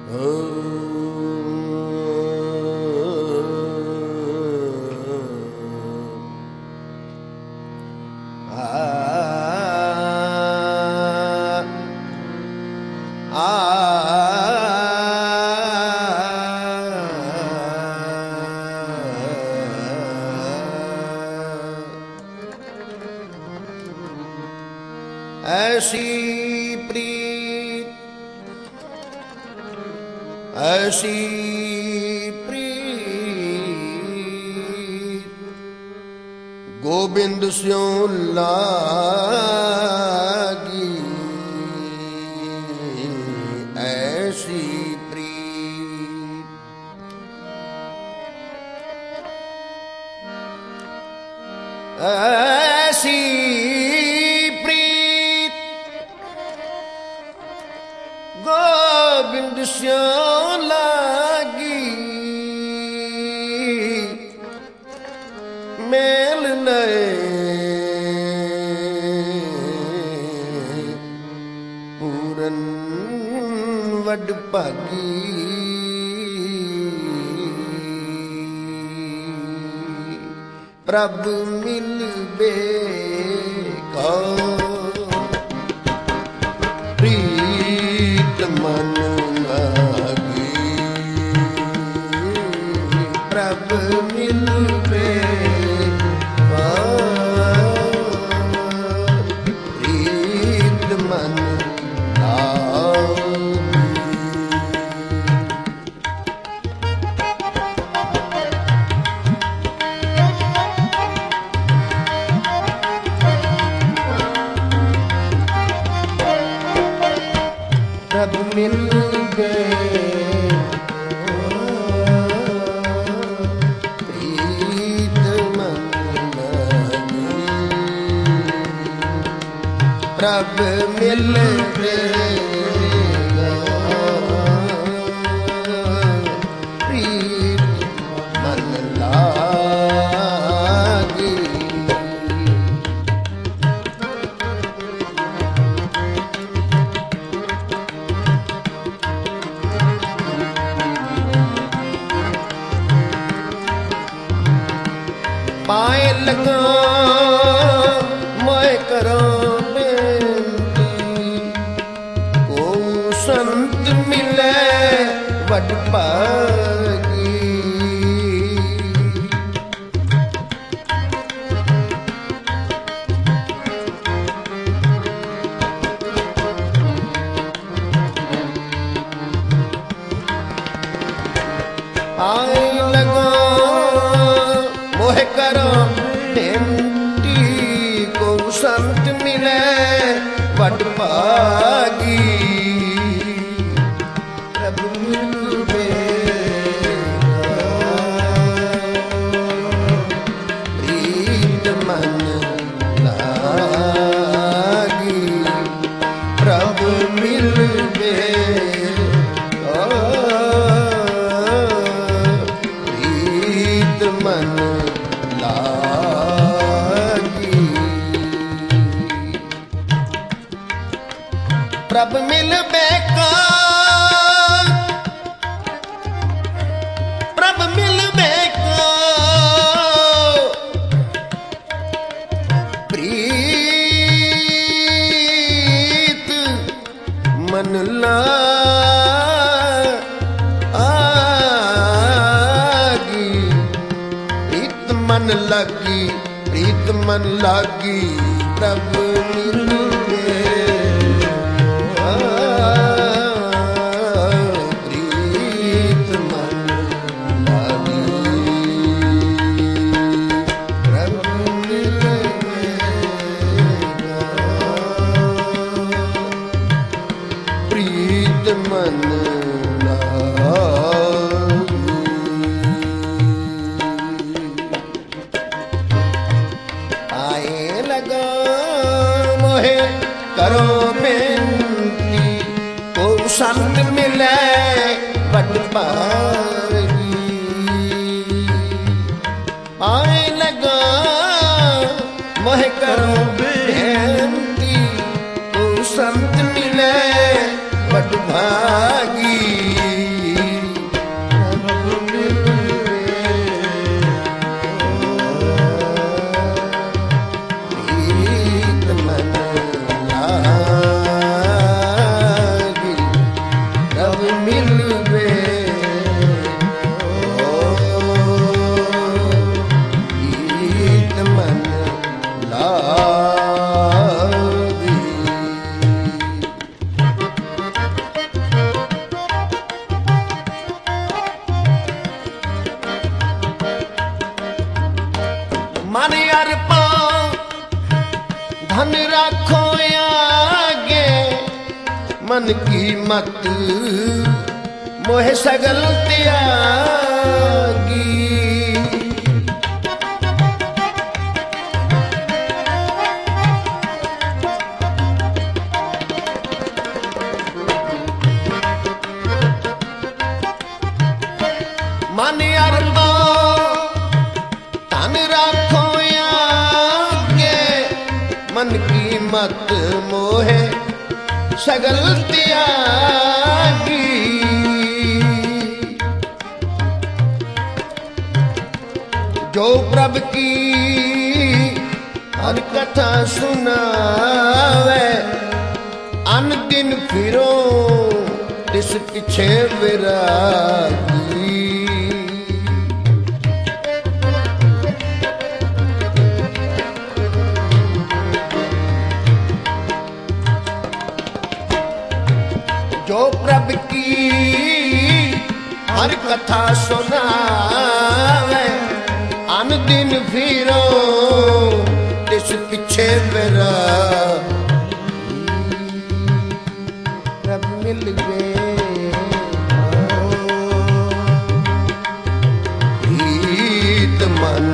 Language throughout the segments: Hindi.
ऐसी प्रीत ऐसी प्रीत गोविंद स्यों लागी। ऐसी प्रीत ऐसी गोविंद स्यों लागी। मेल नए पूरन वड भागी। प्रभ मिलबे कौन प्रीत मन लागी। प्रभ मिलबे प्रीत मन लागी। प्रभ मिल गए प्रीत मन लागी। प्रभ मिल गए प्रीत मन लागी। पाए लगा मैं करूं बेनती। को संत मिले वड भागी। पाए लगा मोह करो बेनती। को संत मिले वड भागी। प्रभ मिलबे प्रीत मन लागी। प्रभ मिलबे प्रीत मन लागी। प्रभ मिलबे का प्रभ मिलबे का प्रीत मन लागी। प्रीत मन लागी प्रीत मन लागी। प्रभ मिलबे प्रीत मन लागी। प्रभ मिलबे प्रीत मन लागी। आए लगा मोहे करो बेनती। को संत मिले वड भागी। आए लगा मोहे करो बेनती। को संत मिले वड भागी। मन की मत मोह सगल त्यागी। मन अरबा तन राखो आगे, मन की मत मोहे सगल त्यागी। जो प्रभु की हर कथा सुनावे, अन दिन फिरो तिस पीछे विरागी। जो प्रभु की हर कथा सुनावे, अन दिन फिरो तिस पीछे विरागी। प्रभु मिल गए प्रीत मन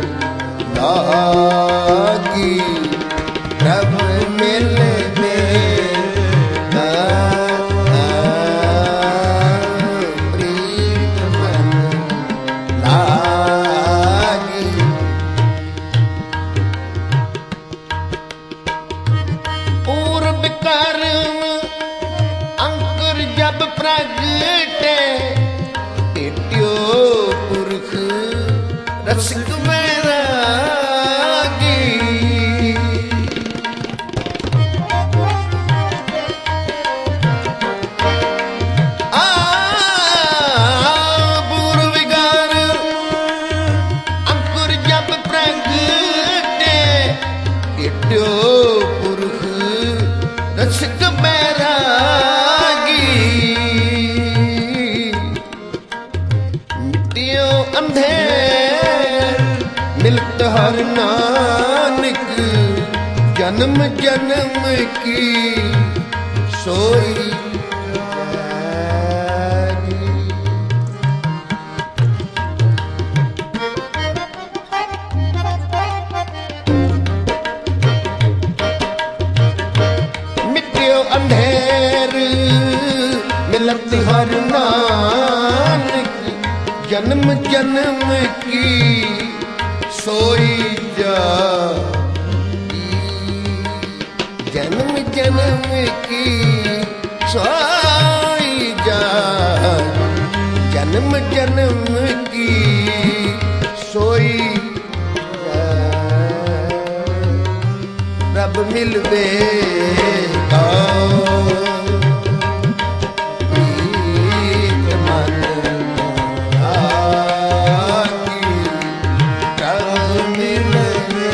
लागी, प्रभु मिल गए प्रीत मन लागी। पूर्व कर्म अंकुर जब प्रगटे, टेट्यो पुरख रसिक वैरागी। पूर्व कर्म अंकुर जब प्रगटे, टेट्यो पुरख रसिक बैरागी। मिट्टियों अंधेर मिलत हर नानक, जन्म जन्म की सोई जागी। मिट्टियों अंधेर मिलत हर नानक, जन्म जन्म की सोई जागी। जन्म जन्म की सोई जागी, जन्म जन्म की सोई जागी। रब मिलवे प्रीत मन लागी, रब मिलवे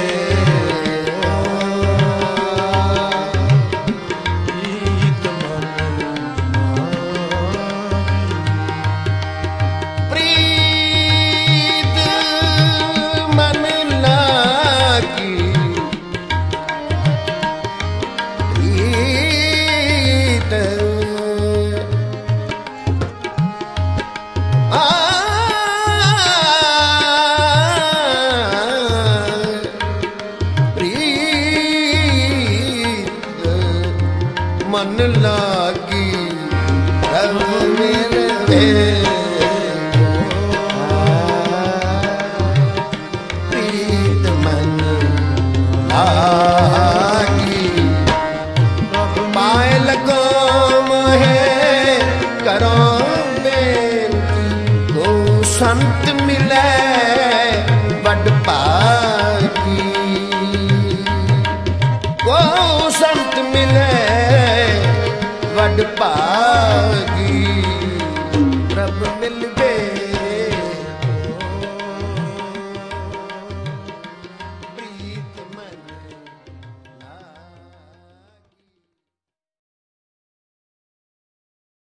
प्रीत मन लागी। प्रीत मन लागी, रब मेरे प्रीत मन लागी। पाए लगो मोहे करो बेनती, को संत मिले बड़ भागी। को संत मिले बड़ भागी।